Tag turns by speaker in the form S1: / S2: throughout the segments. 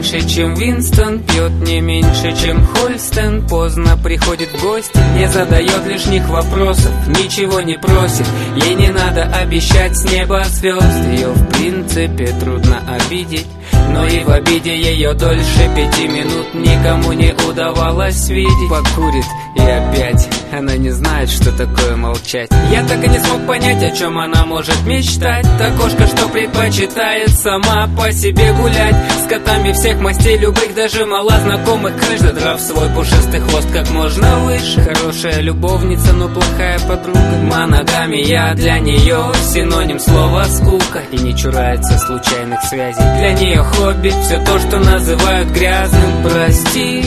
S1: меньше, чем Винстон, пьет не меньше, чем Хольстен. Поздно приходит в гости, не задает лишних вопросов, ничего не просит. Ей не надо обещать с неба звезд. Ее в принципе трудно обидеть, но и в обиде ее дольше 5 минут никому не удавалось видеть. Покурит и опять она не знает, что такое молчать. Я так и не смог понять, о чем она может мечтать. Та кошка, что предпочитает сама по себе гулять, с котами всех мастей, любых, даже малознакомых крыш, задрав свой пушистый хвост как можно выше. Хорошая любовница, но плохая подруга. Моногамия для нее синоним слова скука, и не чурается случайных связей. Для нее хобби все то, что называют грязным. Прости,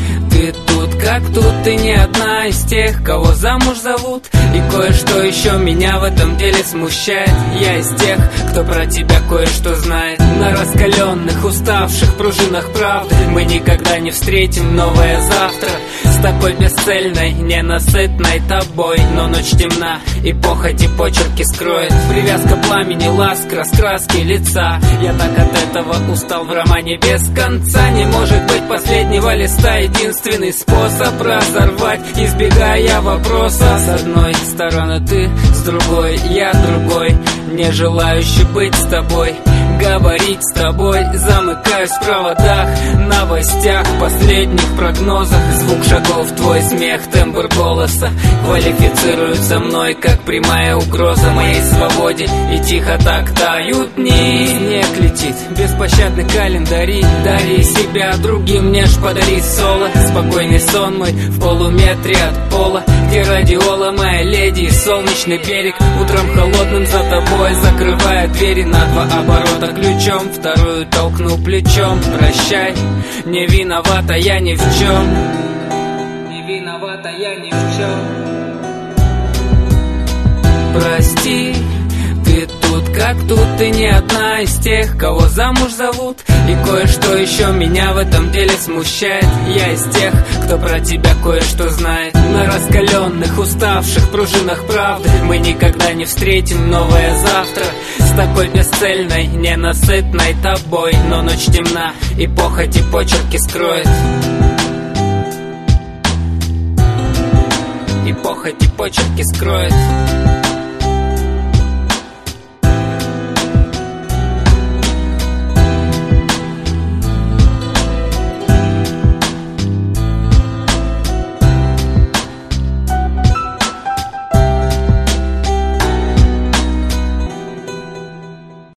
S1: ты тут как тут, ты не одна из тех, кого замуж зовут. И кое-что еще меня в этом деле смущает. Я из тех, кто про тебя кое-что знает. На раскаленных, уставших пружинах правды мы никогда не встретим новое завтра. С такой бесцельной, ненасытной тобой. Но ночь темна, и похоть и почерки скроет. Привязка пламени, ласк, раскраски лица. Я так от этого устал в романе без конца. Не может быть последнего листа единственный способ разорвать, избегая вопроса. С одной стороны ты, с другой я другой, не желающий быть с тобой, говорить с тобой. Замыкаюсь в проводах, новостях, последних прогнозах. Звук шагов, твой смех, тембр голоса квалифицируются мной как прямая угроза моей свободе. И тихо так тают дни. Снег летит, беспощадны календари. Дари себя другим, не ж подари соло. Спокойный сон мой в полуметре от пола, где радиола моя леди и солнечный берег. Утром холодным за тобой закрывая двери на 2 оборота ключом, вторую толкну плечом. Прощай, не виновата я ни в чем. Не виновата я ни в чем. Прости, ты тут как тут, ты не одна из тех, кого замуж зовут. И кое-что еще меня в этом деле смущает. Я из тех, кто про тебя кое-что знает. На раскаленных, уставших пружинах правды мы никогда не встретим новое завтра. С такой бесцельной, ненасытной тобой. Но ночь темна, и похоть и почерки скроет. И похоть и почерки скроет.